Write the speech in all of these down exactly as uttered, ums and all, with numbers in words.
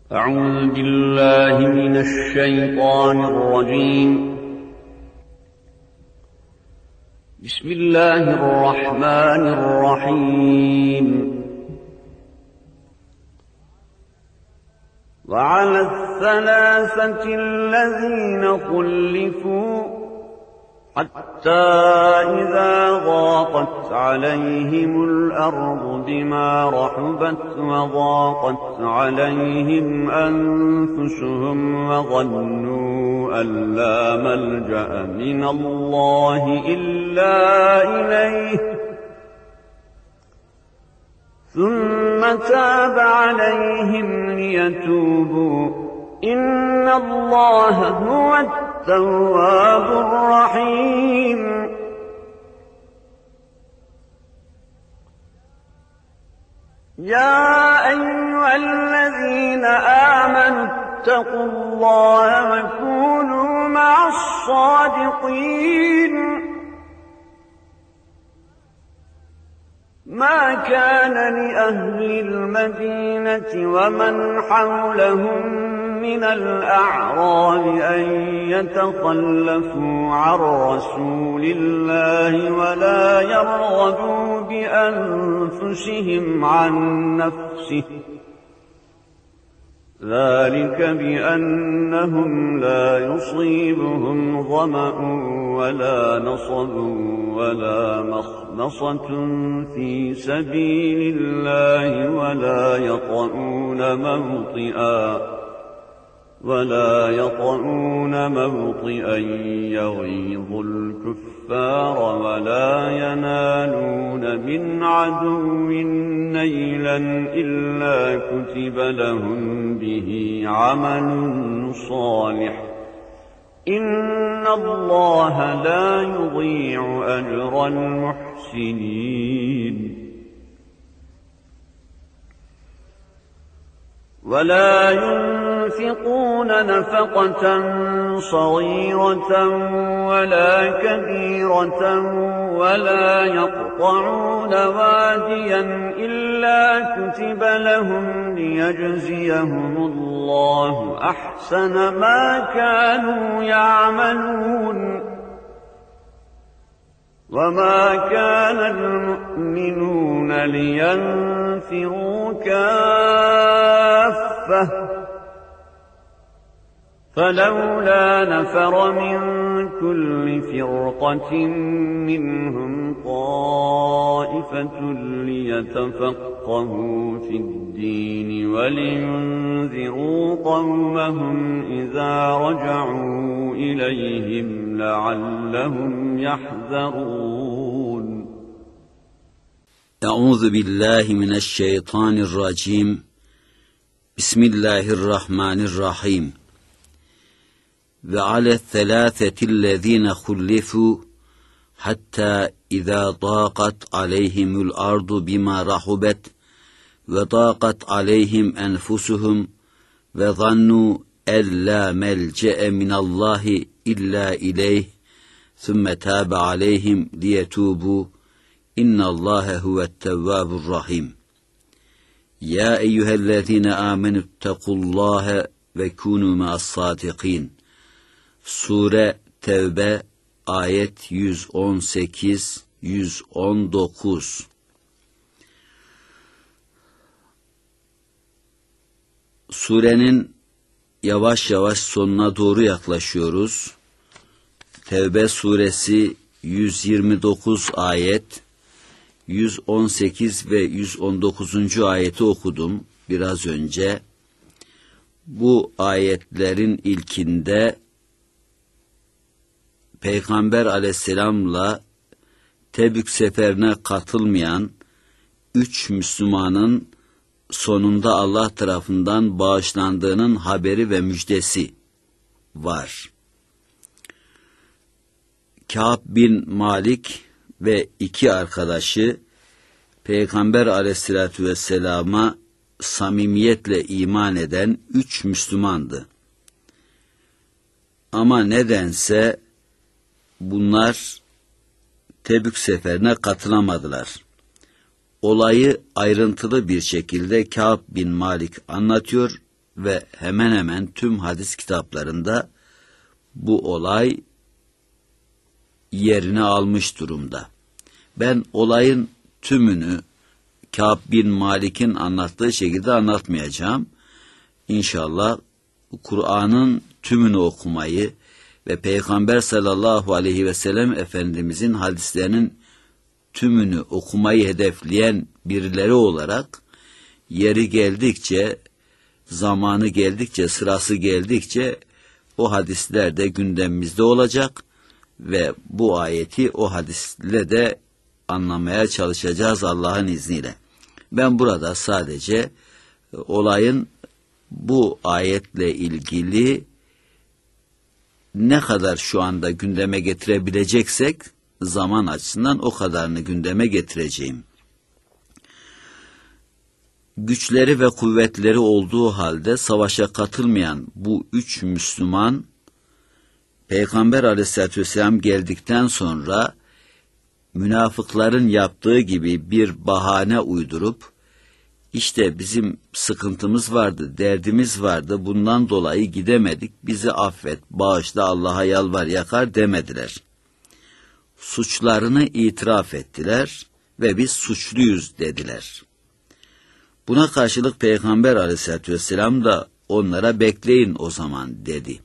أعوذ بالله من الشيطان الرجيم. بسم الله الرحمن الرحيم. وعلى الثلاثة الذين خلفوا حتى إذا ضاقت عليهم الأرض بما رحبت وضاقت عليهم أنفسهم وظنوا أن لا ملجأ من الله إلا إليه ثم تاب عليهم ليتوبوا إن الله هو التواب الرحيم. يا أيها الذين آمنوا اتقوا الله وكونوا مع الصادقين. ما كان لأهل المدينة ومن حولهم من الأعراب أن يتخلفوا عن رسول الله ولا يرغبوا بأنفسهم عن نفسه، ذلك بأنهم لا يصيبهم ظمأ ولا نصب ولا مخمصة في سبيل الله ولا يطؤون موطئا ولا يطؤون موطئا يغيظ الكفار ولا ينالون من عدو نيلا إلا كتب لهم به عمل صالح إن الله لا يضيع أجر المحسنين. ولا ينفقون نفقة صغيرة ولا كبيرة ولا يقطعون واديا إلا كتب لهم ليجزيهم الله أحسن ما كانوا يعملون. وما كان المؤمنون لينفروا كافة فلولا نفر من كل فرقة منهم طائفة ليتفقهوا في الدين ولينذروا قومهم إذا رجعوا إليهم لعلهم يحذرون. أعوذ بالله من الشيطان الرجيم. بسم الله الرحمن الرحيم. وعلى الثلاثة الذين خلفوا حتى إذا ضاقت عليهم الأرض بما رحبت وضاقت عليهم أنفسهم وظنوا أن لا ملجأ من الله إلا إليه ثم تاب عليهم ليتوبوا إن الله هو التواب الرحيم. يا أيها الذين آمنوا اتقوا الله وكونوا مع الصادقين. Sure Tevbe ayet yüz on sekiz yüz on dokuz. Surenin yavaş yavaş sonuna doğru yaklaşıyoruz. Tevbe suresi yüz yirmi dokuz ayet, yüz on sekiz ve yüz on dokuzuncu ayeti okudum biraz önce. Bu ayetlerin ilkinde Peygamber aleyhisselamla Tebük seferine katılmayan üç Müslümanın sonunda Allah tarafından bağışlandığının haberi ve müjdesi var. Kâb bin Malik ve iki arkadaşı Peygamber aleyhissalatü vesselama samimiyetle iman eden üç Müslümandı. Ama nedense bunlar Tebük seferine katılamadılar. Olayı ayrıntılı bir şekilde Kâb bin Malik anlatıyor ve hemen hemen tüm hadis kitaplarında bu olay yerini almış durumda. Ben olayın tümünü Kâb bin Malik'in anlattığı şekilde anlatmayacağım. İnşallah Kur'an'ın tümünü okumayı ve Peygamber sallallahu aleyhi ve sellem Efendimizin hadislerinin tümünü okumayı hedefleyen birileri olarak yeri geldikçe, zamanı geldikçe, sırası geldikçe o hadisler de gündemimizde olacak ve bu ayeti o hadisle de anlamaya çalışacağız Allah'ın izniyle. Ben burada sadece olayın bu ayetle ilgili ne kadar şu anda gündeme getirebileceksek zaman açısından o kadarını gündeme getireceğim. Güçleri ve kuvvetleri olduğu halde savaşa katılmayan bu üç Müslüman, Peygamber aleyhissalatü vesselam geldikten sonra münafıkların yaptığı gibi bir bahane uydurup, işte bizim sıkıntımız vardı, derdimiz vardı, bundan dolayı gidemedik, bizi affet, bağışla, Allah'a yalvar yakar demediler. Suçlarını itiraf ettiler ve biz suçluyuz dediler. Buna karşılık Peygamber aleyhissalatü vesselam da onlara bekleyin o zaman dedi.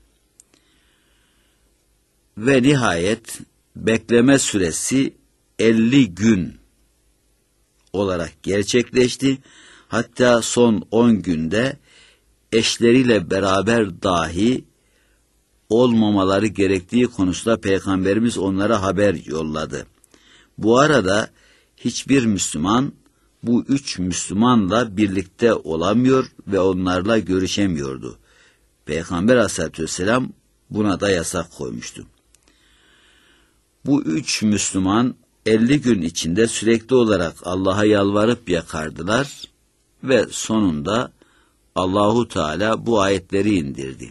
Ve nihayet bekleme süresi elli gün olarak gerçekleşti. Hatta son on günde eşleriyle beraber dahi olmamaları gerektiği konusunda Peygamberimiz onlara haber yolladı. Bu arada hiçbir Müslüman bu üç Müslümanla birlikte olamıyor ve onlarla görüşemiyordu. Peygamber aleyhissalatü vesselam buna da yasak koymuştu. Bu üç Müslüman elli gün içinde sürekli olarak Allah'a yalvarıp yakardılar ve sonunda Allahu Teala bu ayetleri indirdi.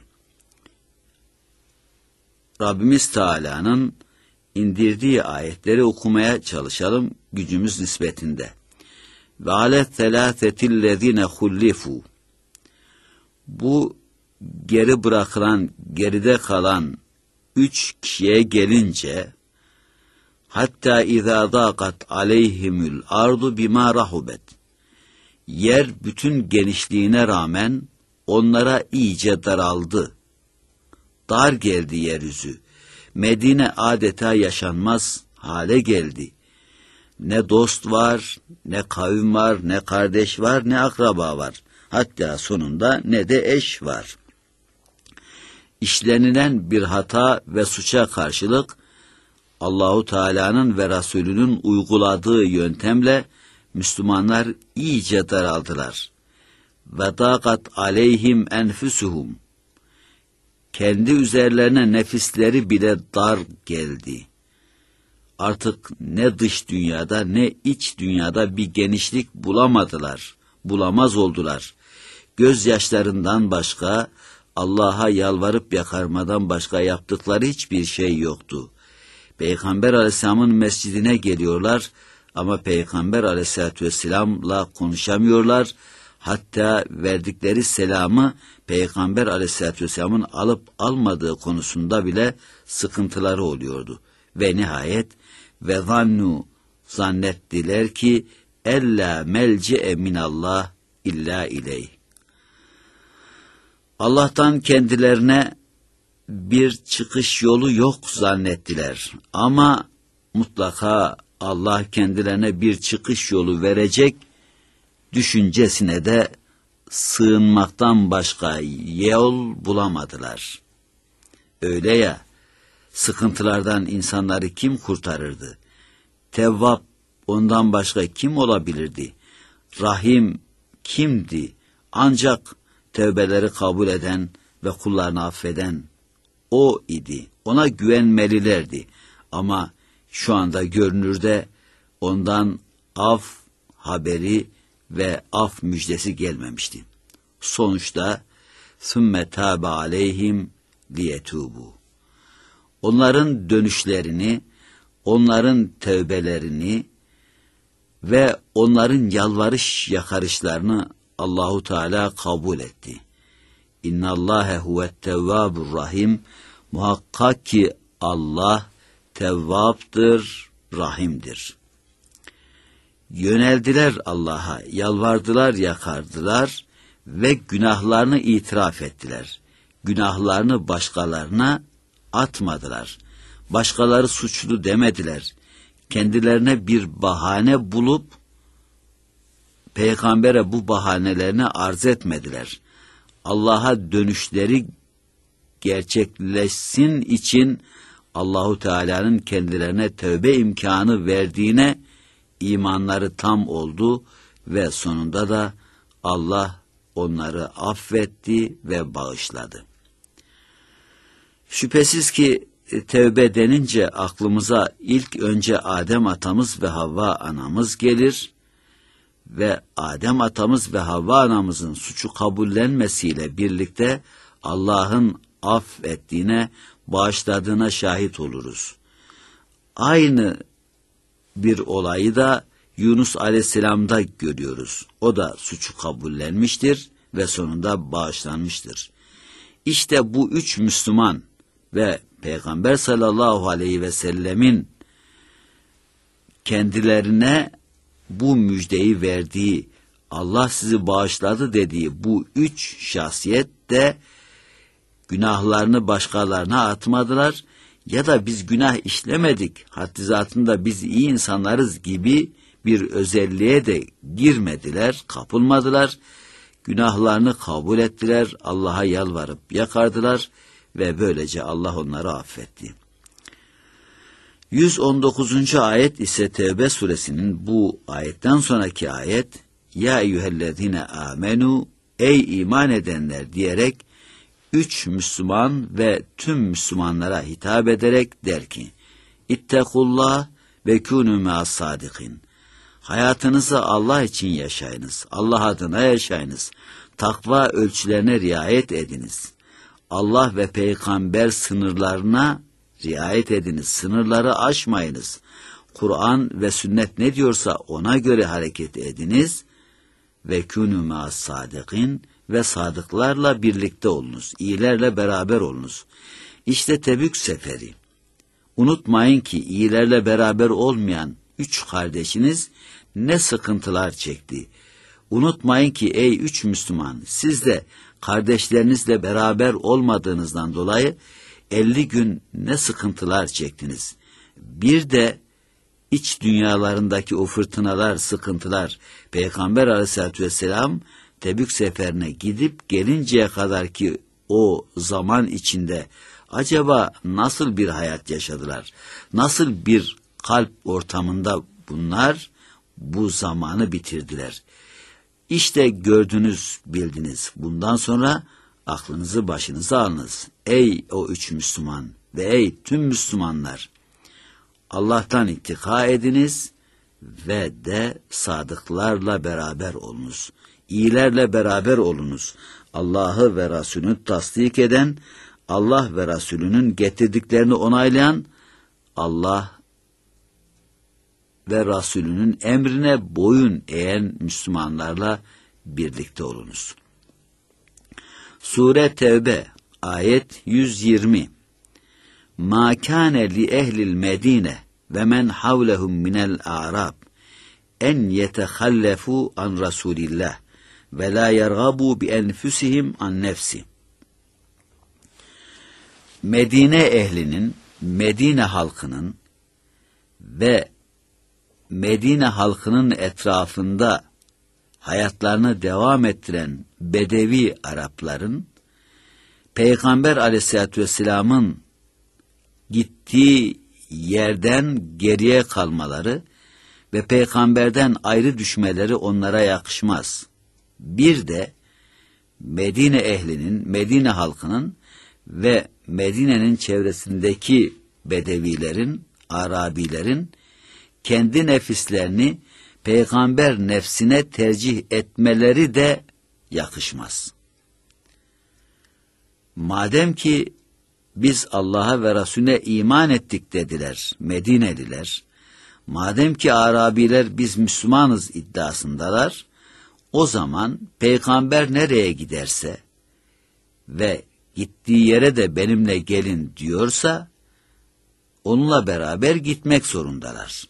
Rabbimiz Teala'nın indirdiği ayetleri okumaya çalışalım gücümüz nispetinde. Ve alet selâsetillezîne hullifû. Bu geri bırakılan, geride kalan üç kişiye gelince, hatta izâ dâkat aleyhimül ardu bimâ rahubet. Yer bütün genişliğine rağmen onlara iyice daraldı. Dar geldi yeryüzü. Medine adeta yaşanmaz hale geldi. Ne dost var, ne kavim var, ne kardeş var, ne akraba var. Hatta sonunda ne de eş var. İşlenilen bir hata ve suça karşılık Allahu Teala'nın ve Resulünün uyguladığı yöntemle Müslümanlar iyice daraldılar. Ve dâkat aleyhim enfüsuhum. Kendi üzerlerine nefisleri bile dar geldi. Artık ne dış dünyada ne iç dünyada bir genişlik bulamadılar, bulamaz oldular. Gözyaşlarından başka, Allah'a yalvarıp yakarmadan başka yaptıkları hiçbir şey yoktu. Peygamber Aleyhisselam'ın mescidine geliyorlar ama Peygamber Aleyhisselatü Vesselam'la konuşamıyorlar. Hatta verdikleri selamı Peygamber Aleyhisselatü Vesselam'ın alıp almadığı konusunda bile sıkıntıları oluyordu. Ve nihayet ve zannu zannettiler ki ella melce'e minallah illa ileyh. Allah'tan kendilerine bir çıkış yolu yok zannettiler. Ama mutlaka Allah kendilerine bir çıkış yolu verecek düşüncesine de sığınmaktan başka yol bulamadılar. Öyle ya, sıkıntılardan insanları kim kurtarırdı? Tevvab ondan başka kim olabilirdi? Rahim kimdi? Ancak tevbeleri kabul eden ve kullarını affeden O idi. Ona güvenmelilerdi. Ama şu anda görünürde ondan af haberi ve af müjdesi gelmemişti. Sonuçta sümme tâbe aleyhim liyetûbû. Onların dönüşlerini, onların tevbelerini ve onların yalvarış yakarışlarını Allahu Teala kabul etti. İnnallâhe huvettevvâbur rahim. Muhakkak ki Allah tevvaptır, rahimdir. Yöneldiler Allah'a, yalvardılar, yakardılar ve günahlarını itiraf ettiler. Günahlarını başkalarına atmadılar. Başkaları suçlu demediler. Kendilerine bir bahane bulup peygambere bu bahanelerini arz etmediler. Allah'a dönüşleri gerçekleşsin için Allahu Teala'nın kendilerine tövbe imkanı verdiğine imanları tam oldu ve sonunda da Allah onları affetti ve bağışladı. Şüphesiz ki tevbe denince aklımıza ilk önce Adem atamız ve Havva anamız gelir ve Adem atamız ve Havva anamızın suçu kabullenmesiyle birlikte Allah'ın affettiğine, bağışladığına şahit oluruz. Aynı bir olayı da Yunus Aleyhisselam'da görüyoruz. O da suçu kabullenmiştir ve sonunda bağışlanmıştır. İşte bu üç Müslüman ve Peygamber sallallahu aleyhi ve sellemin kendilerine bu müjdeyi verdiği, Allah sizi bağışladı dediği bu üç şahsiyet de günahlarını başkalarına atmadılar ya da biz günah işlemedik, haddi zatında biz iyi insanlarız gibi bir özelliğe de girmediler, kapılmadılar. Günahlarını kabul ettiler, Allah'a yalvarıp yakardılar ve böylece Allah onları affetti. yüz on dokuzuncu ayet ise Tevbe suresinin bu ayetten sonraki ayet, Ya eyyühellezine amenu, ey iman edenler diyerek üç Müslüman ve tüm Müslümanlara hitap ederek der ki, İttekullah ve kûnû me'as-sâdikin. Hayatınızı Allah için yaşayınız, Allah adına yaşayınız, takva ölçülerine riayet ediniz. Allah ve peygamber sınırlarına riayet ediniz, sınırları aşmayınız. Kur'an ve sünnet ne diyorsa ona göre hareket ediniz ve kûnû me'as-sâdikin ve sadıklarla birlikte olunuz, iyilerle beraber olunuz. İşte Tebük seferi. Unutmayın ki iyilerle beraber olmayan üç kardeşiniz ne sıkıntılar çekti. Unutmayın ki ey üç Müslüman, siz de kardeşlerinizle beraber olmadığınızdan dolayı elli gün ne sıkıntılar çektiniz. Bir de iç dünyalarındaki o fırtınalar, sıkıntılar, Peygamber Aleyhisselatü Vesselam Tebük seferine gidip gelinceye kadar ki o zaman içinde acaba nasıl bir hayat yaşadılar? Nasıl bir kalp ortamında bunlar bu zamanı bitirdiler? İşte gördünüz, bildiniz. Bundan sonra aklınızı başınıza alınız. Ey o üç Müslüman ve ey tüm Müslümanlar! Allah'tan ittika ediniz ve de sadıklarla beraber olunuz. İyilerle beraber olunuz. Allah'ı ve Resulünü tasdik eden, Allah ve Resulünün getirdiklerini onaylayan, Allah ve Resulünün emrine boyun eğen Müslümanlarla birlikte olunuz. Sure Tevbe ayet yüz yirmi. Ma kâne li ehlil medine ve men havlehum minel a'rab en yetehallefu an Resulillah ve la yergabu bi enfusihim an nefsi. Medine ehlinin, Medine halkının ve Medine halkının etrafında hayatlarını devam ettiren Bedevi Arapların, Peygamber Aleyhisselatü Vesselam'ın gittiği yerden geriye kalmaları ve peygamberden ayrı düşmeleri onlara yakışmaz. Bir de Medine ehlinin, Medine halkının ve Medine'nin çevresindeki Bedevilerin, Arabilerin kendi nefislerini peygamber nefsine tercih etmeleri de yakışmaz. Madem ki biz Allah'a ve Resulüne iman ettik dediler Medineliler, madem ki Arabiler biz Müslümanız iddiasındalar, o zaman peygamber nereye giderse, ve gittiği yere de benimle gelin diyorsa, onunla beraber gitmek zorundalar.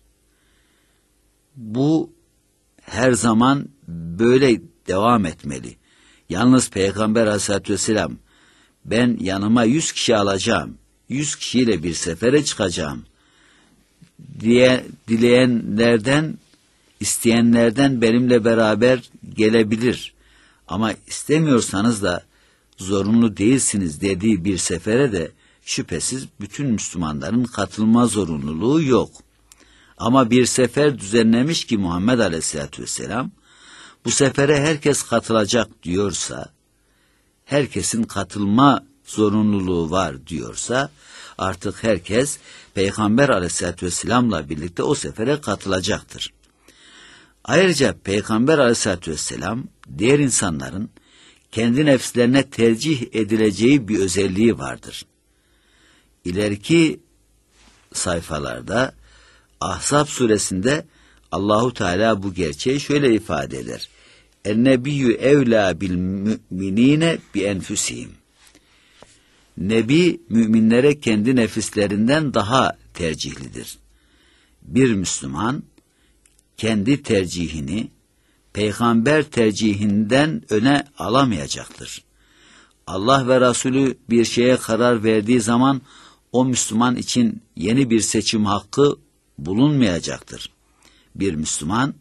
Bu her zaman böyle devam etmeli. Yalnız Peygamber Aleyhisselatü Vesselam, ben yanıma yüz kişi alacağım, yüz kişiyle bir sefere çıkacağım diye dileyenlerden, isteyenlerden benimle beraber gelebilir. Ama istemiyorsanız da zorunlu değilsiniz dediği bir sefere de şüphesiz bütün Müslümanların katılma zorunluluğu yok. Ama bir sefer düzenlemiş ki Muhammed Aleyhisselatü Vesselam, bu sefere herkes katılacak diyorsa, herkesin katılma zorunluluğu var diyorsa, artık herkes Peygamber Aleyhisselatü Vesselam'la birlikte o sefere katılacaktır. Ayrıca Peygamber Aleyhisselatü Vesselam, diğer insanların kendi nefslerine tercih edileceği bir özelliği vardır. İleriki sayfalarda Ahzab suresinde Allahu Teala bu gerçeği şöyle ifade eder. En-nebiyyü evlâ bil müminine bi enfusihim. Nebi müminlere kendi nefislerinden daha tercihlidir. Bir Müslüman kendi tercihini peygamber tercihinden öne alamayacaktır. Allah ve Resulü bir şeye karar verdiği zaman o Müslüman için yeni bir seçim hakkı bulunmayacaktır. Bir Müslüman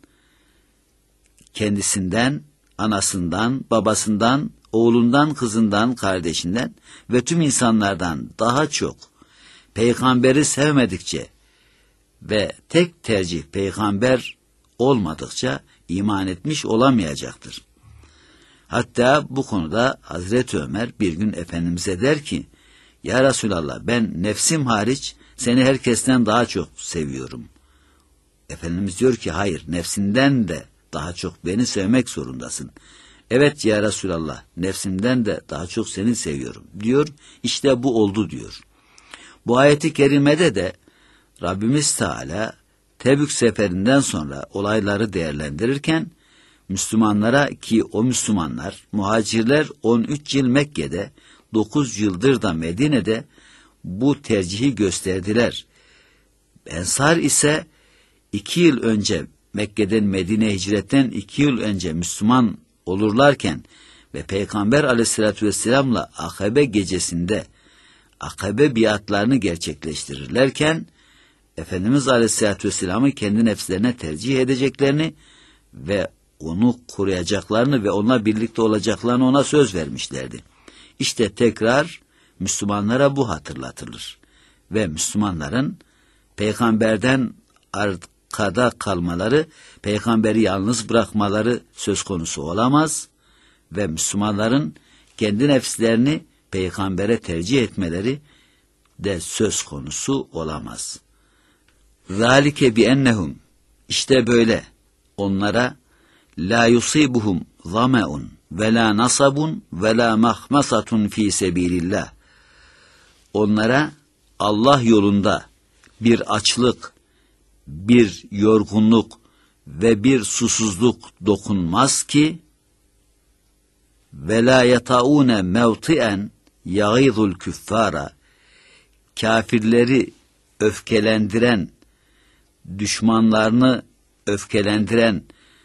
kendisinden, anasından, babasından, oğlundan, kızından, kardeşinden ve tüm insanlardan daha çok peygamberi sevmedikçe ve tek tercih peygamber olmadıkça iman etmiş olamayacaktır. Hatta bu konuda Hazreti Ömer bir gün Efendimiz'e der ki, ya Resulallah, ben nefsim hariç seni herkesten daha çok seviyorum. Efendimiz diyor ki, hayır, nefsinden de daha çok beni sevmek zorundasın. Evet ya Resulallah, nefsimden de daha çok seni seviyorum diyor. İşte bu oldu diyor. Bu ayeti kerimede de Rabbimiz Teala Tebük seferinden sonra olayları değerlendirirken Müslümanlara, ki o Müslümanlar, muhacirler on üç yıl Mekke'de, dokuz yıldır da Medine'de bu tercihi gösterdiler. Ensar ise iki yıl önce Mekke'den Medine'ye hicretten iki yıl önce Müslüman olurlarken ve Peygamber Aleyhisselatü Vesselam'la Akabe gecesinde Akabe biatlarını gerçekleştirirlerken Efendimiz Aleyhisselatü Vesselam'ı kendi nefslerine tercih edeceklerini ve onu koruyacaklarını ve onunla birlikte olacaklarını ona söz vermişlerdi. İşte tekrar Müslümanlara bu hatırlatılır. Ve Müslümanların peygamberden arkada kalmaları, peygamberi yalnız bırakmaları söz konusu olamaz ve Müslümanların kendi nefslerini peygambere tercih etmeleri de söz konusu olamaz. Zalike bi ennehum, işte böyle onlara la yusibuhum zameun ve la nasabun ve la mahmasatun fi sebilillah. Onlara Allah yolunda bir açlık, bir yorgunluk ve bir susuzluk dokunmaz ki ve la yataune mevti'en yagizul küffara, kafirleri öfkelendiren, düşmanlarını öfkelendiren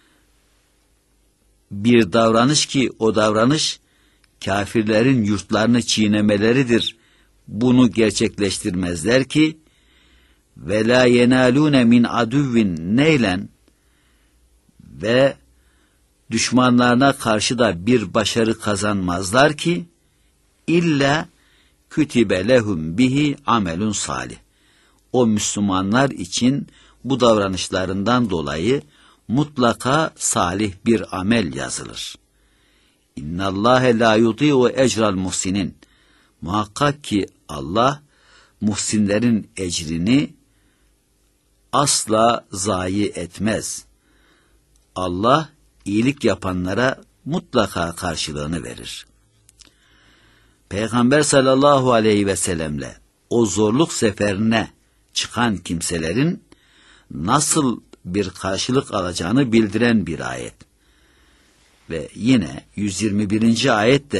bir davranış ki o davranış kafirlerin yurtlarını çiğnemeleridir. Bunu gerçekleştirmezler ki ve la yenalune min aduvvin neylen, ve düşmanlarına karşı da bir başarı kazanmazlar ki illa kütibe lehum bihi amelun salih. O Müslümanlar için bu davranışlarından dolayı mutlaka salih bir amel yazılır. İnnallâhe lâ yudî'u ecral muhsinin. Muhakkak ki Allah muhsinlerin ecrini asla zayi etmez. Allah iyilik yapanlara mutlaka karşılığını verir. Peygamber sallallahu aleyhi ve sellemle o zorluk seferine çıkan kimselerin nasıl bir karşılık alacağını bildiren bir ayet. Ve yine yüz yirmi birinci ayet de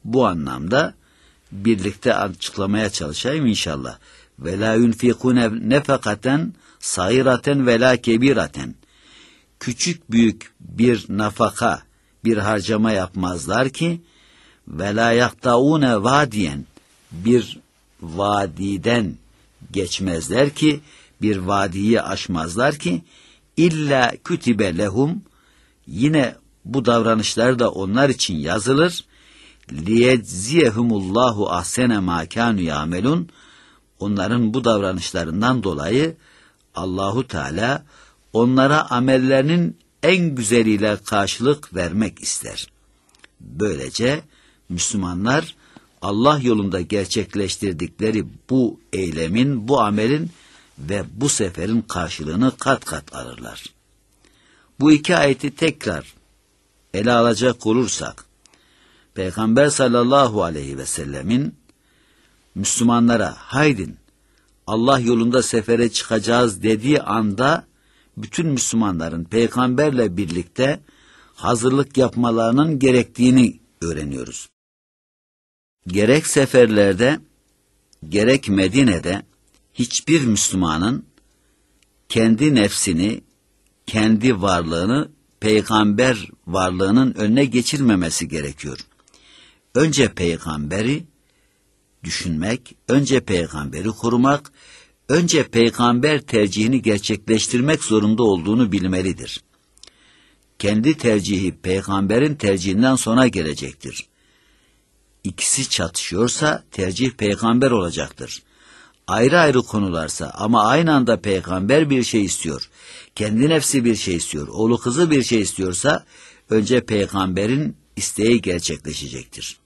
bu anlamda birlikte açıklamaya çalışayım inşallah. Ve la yunfikune nefakaten sayiraten ve la kebiraten. Küçük büyük bir nafaka, bir harcama yapmazlar ki ve la yaktaune vadiyen, bir vadiden geçmezler ki, bir vadiyi aşmazlar ki illa kütibe lehum, yine bu davranışlar da onlar için yazılır. Liyedziyehumullahu ahsene ma kanu yamelun. Onların bu davranışlarından dolayı Allahu Teala onlara amellerinin en güzeliyle karşılık vermek ister. Böylece Müslümanlar Allah yolunda gerçekleştirdikleri bu eylemin, bu amelin ve bu seferin karşılığını kat kat alırlar. Bu iki ayeti tekrar ele alacak olursak, Peygamber sallallahu aleyhi ve sellemin Müslümanlara haydin Allah yolunda sefere çıkacağız dediği anda bütün Müslümanların peygamberle birlikte hazırlık yapmalarının gerektiğini öğreniyoruz. Gerek seferlerde, gerek Medine'de hiçbir Müslümanın kendi nefsini, kendi varlığını peygamber varlığının önüne geçirmemesi gerekiyor. Önce peygamberi düşünmek, önce peygamberi korumak, önce peygamber tercihini gerçekleştirmek zorunda olduğunu bilmelidir. Kendi tercihi peygamberin tercihinden sonra gelecektir. İkisi çatışıyorsa tercih peygamber olacaktır. Ayrı ayrı konularsa ama aynı anda peygamber bir şey istiyor, kendi nefsi bir şey istiyor, oğlu kızı bir şey istiyorsa önce peygamberin isteği gerçekleşecektir.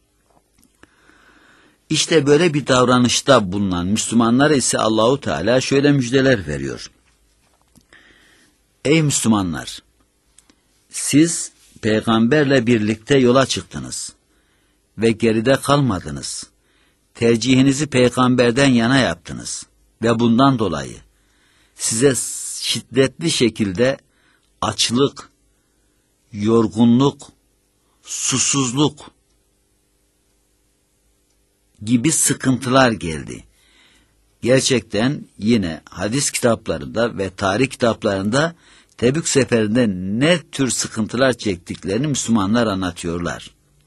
İşte böyle bir davranışta bulunan Müslümanlara ise Allahu Teala şöyle müjdeler veriyor. Ey Müslümanlar! Siz peygamberle birlikte yola çıktınız ve geride kalmadınız. Tercihinizi peygamberden yana yaptınız ve bundan dolayı size şiddetli şekilde açlık, yorgunluk, susuzluk gibi sıkıntılar geldi. Gerçekten yine hadis kitaplarında ve tarih kitaplarında Tebük seferinde ne tür sıkıntılar çektiklerini Müslümanlar anlatıyorlar.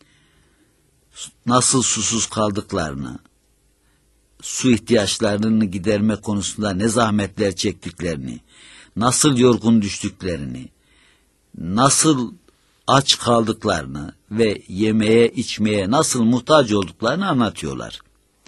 Nasıl susuz kaldıklarını, su ihtiyaçlarını giderme konusunda ne zahmetler çektiklerini, nasıl yorgun düştüklerini, nasıl aç kaldıklarını ve yemeğe içmeye nasıl muhtaç olduklarını anlatıyorlar.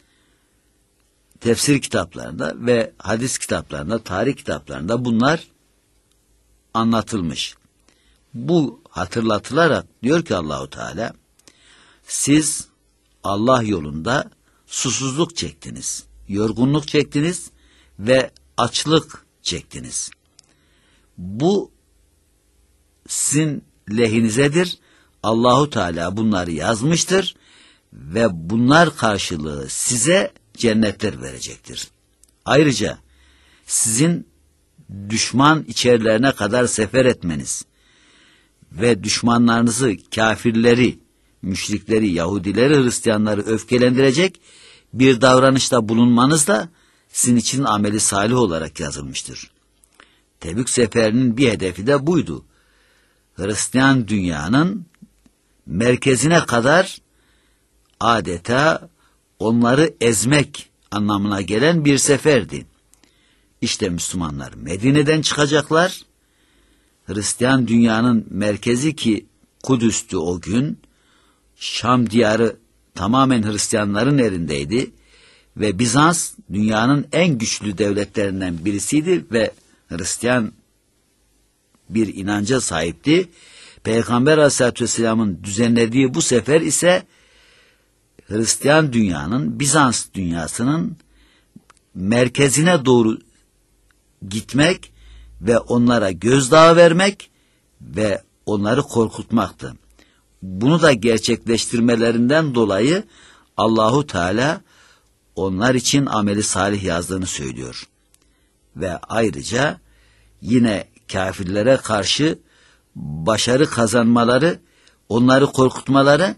Tefsir kitaplarında ve hadis kitaplarında, tarih kitaplarında bunlar anlatılmış. Bu hatırlatılarak diyor ki Allahu Teala, siz Allah yolunda susuzluk çektiniz, yorgunluk çektiniz ve açlık çektiniz. Bu sizin lehinizedir. Allahu Teala bunları yazmıştır ve bunlar karşılığı size cennetler verecektir. Ayrıca sizin düşman içerilerine kadar sefer etmeniz ve düşmanlarınızı, kafirleri, müşrikleri, Yahudileri, Hristiyanları öfkelendirecek bir davranışta bulunmanız da sizin için ameli salih olarak yazılmıştır. Tebük seferinin bir hedefi de buydu. Hristiyan dünyanın merkezine kadar adeta onları ezmek anlamına gelen bir seferdi. İşte Müslümanlar Medine'den çıkacaklar. Hristiyan dünyanın merkezi ki Kudüs'tü o gün. Şam diyarı tamamen Hristiyanların elindeydi ve Bizans dünyanın en güçlü devletlerinden birisiydi ve Hristiyan bir inanca sahipti. Peygamber Aleyhisselatü Vesselam'ın düzenlediği bu sefer ise Hristiyan dünyanın, Bizans dünyasının merkezine doğru gitmek ve onlara gözdağı vermek ve onları korkutmaktı. Bunu da gerçekleştirmelerinden dolayı Allahu Teala onlar için ameli salih yazdığını söylüyor. Ve ayrıca yine kafirlere karşı başarı kazanmaları, onları korkutmaları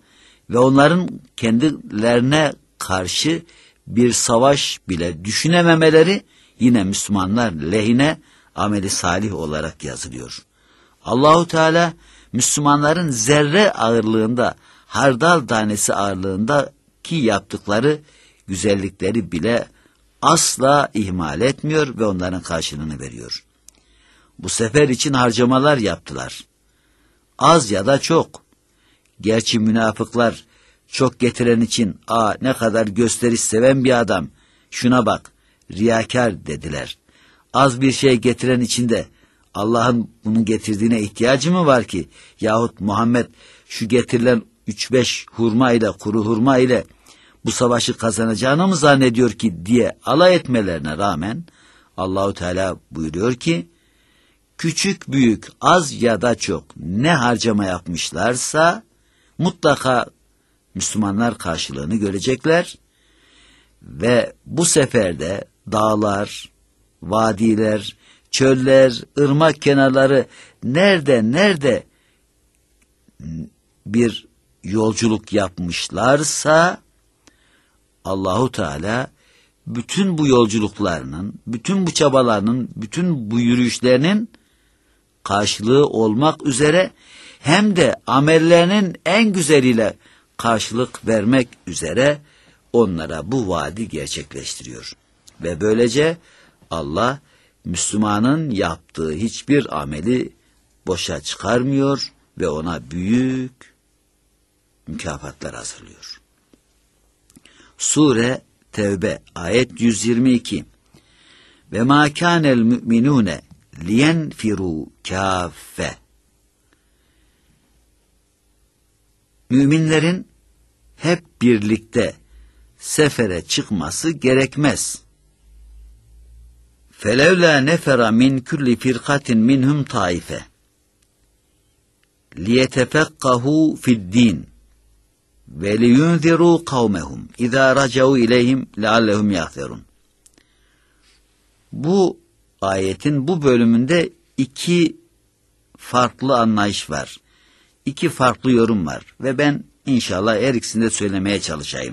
ve onların kendilerine karşı bir savaş bile düşünememeleri yine Müslümanlar lehine ameli salih olarak yazılıyor. Allahu Teala Müslümanların zerre ağırlığında, hardal tanesi ağırlığındaki yaptıkları güzellikleri bile asla ihmal etmiyor ve onların karşılığını veriyor. Bu sefer için harcamalar yaptılar. Az ya da çok. Gerçi münafıklar çok getiren için ''Aa ne kadar gösteriş seven bir adam, şuna bak, riyakar'' dediler. Az bir şey getiren için de Allah'ın bunu getirdiğine ihtiyacı mı var ki? Yahut Muhammed şu getirilen üç beş hurma ile, kuru hurma ile bu savaşı kazanacağını mı zannediyor ki diye alay etmelerine rağmen Allahu Teala buyuruyor ki, küçük büyük, az ya da çok ne harcama yapmışlarsa mutlaka Müslümanlar karşılığını görecekler ve bu sefer de dağlar, vadiler, çöller, ırmak kenarları nerede nerede bir yolculuk yapmışlarsa Allahu Teala bütün bu yolculuklarının, bütün bu çabalarının, bütün bu yürüyüşlerinin karşılığı olmak üzere hem de amellerinin en güzeliyle karşılık vermek üzere onlara bu vaadi gerçekleştiriyor. Ve böylece Allah Müslümanın yaptığı hiçbir ameli boşa çıkarmıyor ve ona büyük mükafatlar hazırlıyor. Sure Tevbe ayet yüz yirmi iki. Ve ma kânel mü'minûne liyenfirû kâffe. Müminlerin hep birlikte sefere çıkması gerekmez. فَلَوْلَا نَفَرَ مِنْ كُلِّ فِرْقَةٍ مِنْهُمْ طَائِفَةٌ لِيَتَفَقَّهُوا فِي الدِّينِ وَلِيُنْذِرُوا قَوْمَهُمْ اِذَا رَجَعُوا اِلَيْهِمْ لَعَلَّهُمْ يَحْذَرُونَ. Bu ayetin bu bölümünde iki farklı anlayış var. İki farklı yorum var ve ben inşallah her ikisini de söylemeye çalışayım.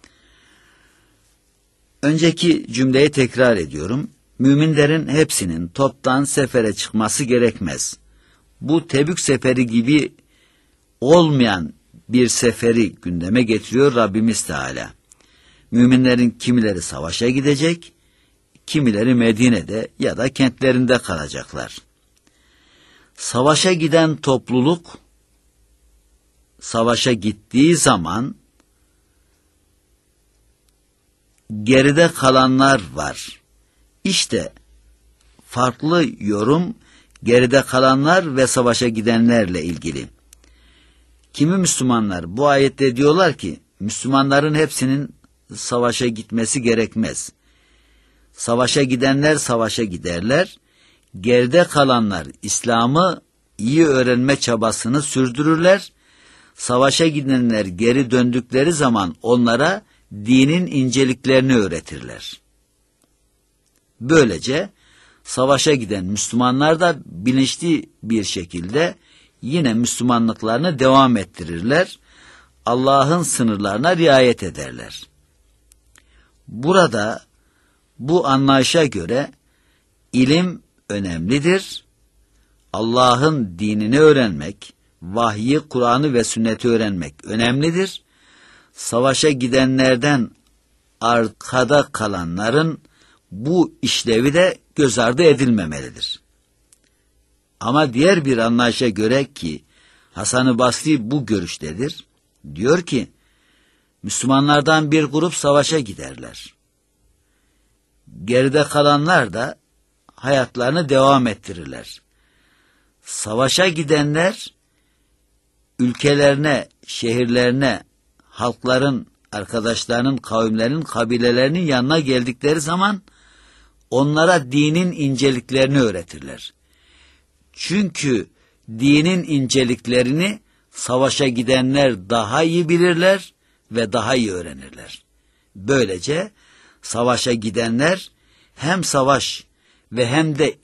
Önceki cümleyi tekrar ediyorum. Müminlerin hepsinin toptan sefere çıkması gerekmez. Bu Tebük seferi gibi olmayan bir seferi gündeme getiriyor Rabbimiz Teala. Müminlerin kimileri savaşa gidecek, kimileri Medine'de ya da kentlerinde kalacaklar. Savaşa giden topluluk, savaşa gittiği zaman geride kalanlar var. İşte farklı yorum geride kalanlar ve savaşa gidenlerle ilgili. Kimi Müslümanlar bu ayette diyorlar ki Müslümanların hepsinin savaşa gitmesi gerekmez. Savaşa gidenler savaşa giderler. Geride kalanlar İslam'ı iyi öğrenme çabasını sürdürürler. Savaşa gidenler geri döndükleri zaman onlara dinin inceliklerini öğretirler. Böylece savaşa giden Müslümanlar da bilinçli bir şekilde yine Müslümanlıklarını devam ettirirler. Allah'ın sınırlarına riayet ederler. Burada bu anlayışa göre ilim önemlidir. Allah'ın dinini öğrenmek, vahyi, Kur'an'ı ve sünneti öğrenmek önemlidir. Savaşa gidenlerden arkada kalanların bu işlevi de göz ardı edilmemelidir. Ama diğer bir anlayışa göre ki Hasan-ı Basri bu görüştedir, diyor ki Müslümanlardan bir grup savaşa giderler. Geride kalanlar da hayatlarını devam ettirirler. Savaşa gidenler ülkelerine, şehirlerine, halkların, arkadaşlarının, kavimlerin, kabilelerinin yanına geldikleri zaman onlara dinin inceliklerini öğretirler. Çünkü dinin inceliklerini savaşa gidenler daha iyi bilirler ve daha iyi öğrenirler. Böylece savaşa gidenler hem savaş ve hem de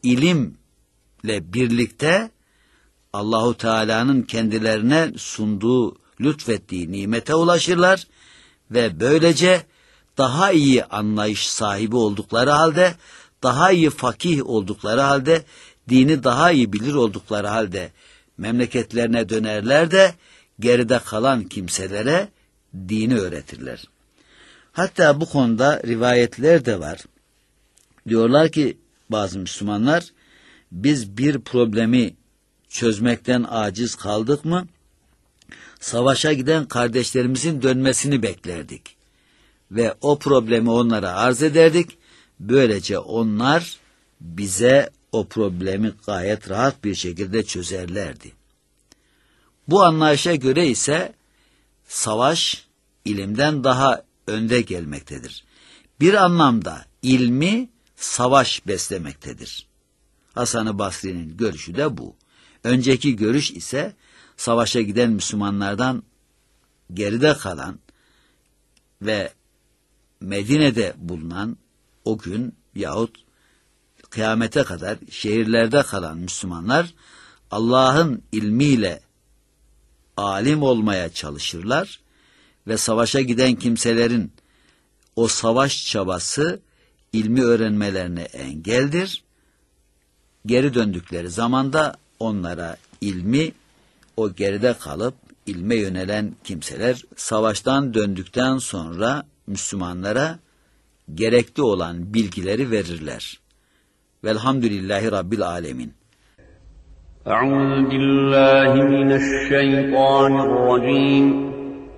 ilimle birlikte Allahu Teala'nın kendilerine sunduğu lütfettiği nimete ulaşırlar ve böylece daha iyi anlayış sahibi oldukları halde, daha iyi fakih oldukları halde, dini daha iyi bilir oldukları halde memleketlerine dönerler de geride kalan kimselere dini öğretirler. Hatta bu konuda rivayetler de var. Diyorlar ki bazı Müslümanlar, biz bir problemi çözmekten aciz kaldık mı, savaşa giden kardeşlerimizin dönmesini beklerdik. Ve o problemi onlara arz ederdik. Böylece onlar bize o problemi gayet rahat bir şekilde çözerlerdi. Bu anlayışa göre ise savaş ilimden daha önde gelmektedir. Bir anlamda ilmi savaş beslemektedir. Hasan-ı Basri'nin görüşü de bu. Önceki görüş ise savaşa giden Müslümanlardan geride kalan ve Medine'de bulunan o gün yahut kıyamete kadar şehirlerde kalan Müslümanlar Allah'ın ilmiyle alim olmaya çalışırlar ve savaşa giden kimselerin o savaş çabası ilmi öğrenmelerine engeldir. Geri döndükleri zamanda onlara ilmi, o geride kalıp ilme yönelen kimseler savaştan döndükten sonra Müslümanlara gerekli olan bilgileri verirler. Velhamdülillahi Rabbil Alemin. Euzu billahi mineşşeytanirracim.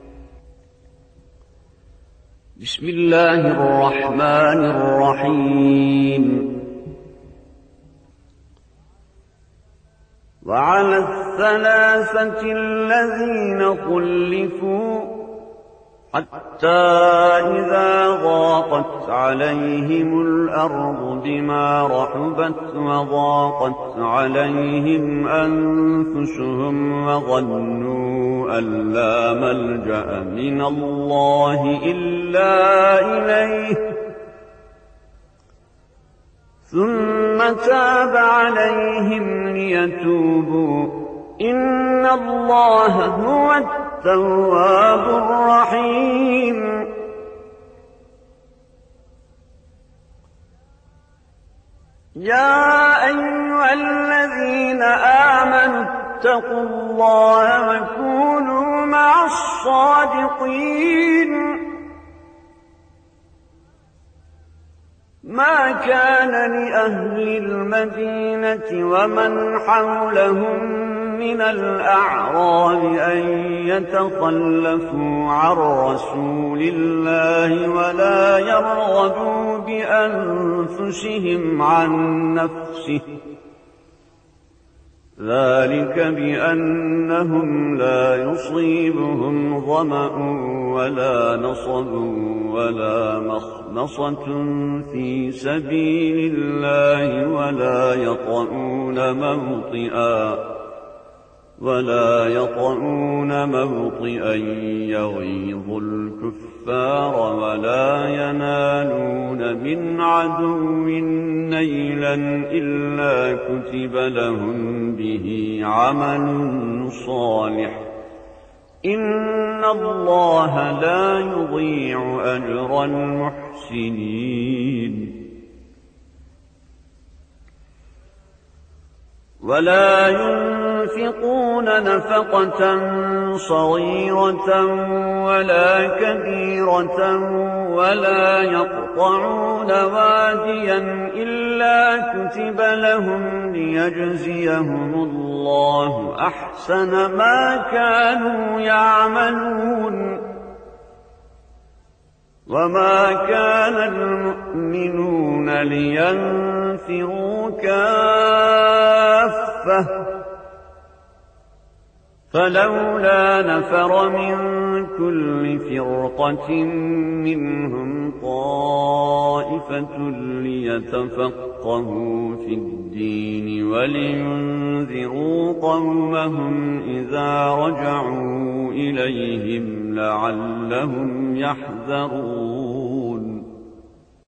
Bismillahirrahmanirrahim. وعلى الثلاثة الذين خلفوا حتى إذا ضاقت عليهم الأرض بما رحبت وضاقت عليهم أنفسهم وظنوا أن لا ملجأ من الله إلا إليه ثم تاب عليهم ليتوبوا إن الله هو التواب الرحيم يا أيها الذين آمنوا اتقوا الله وكونوا مع الصادقين ما كان لأهل المدينة ومن حولهم من الأعراب أن يتخلفوا عن رسول الله ولا يرغبوا بأنفسهم عن نفسه ذلك بأنهم لا يصيبهم ظمأ ولا نصب ولا مخمصة في سبيل الله ولا يطؤون موطئا ولا يطؤون موطئا يغيظ الكفار ولا ينالون من عدو نيلا إلا كتب لهم به عمل صالح إن الله لا يضيع أجر المحسنين ولا ينفقون نفقة صغيرة ولا كبيرة ولا يقطعون واديا إلا كتب لهم ليجزيهم الله أحسن ما كانوا يعملون وما كان المؤمنون لينفروا كافة فلولا نفر من كل فرقة منهم طائفة ليتفقهوا في الدين ولينذروا قومهم إذا رجعوا إليهم لعلهم يحذرون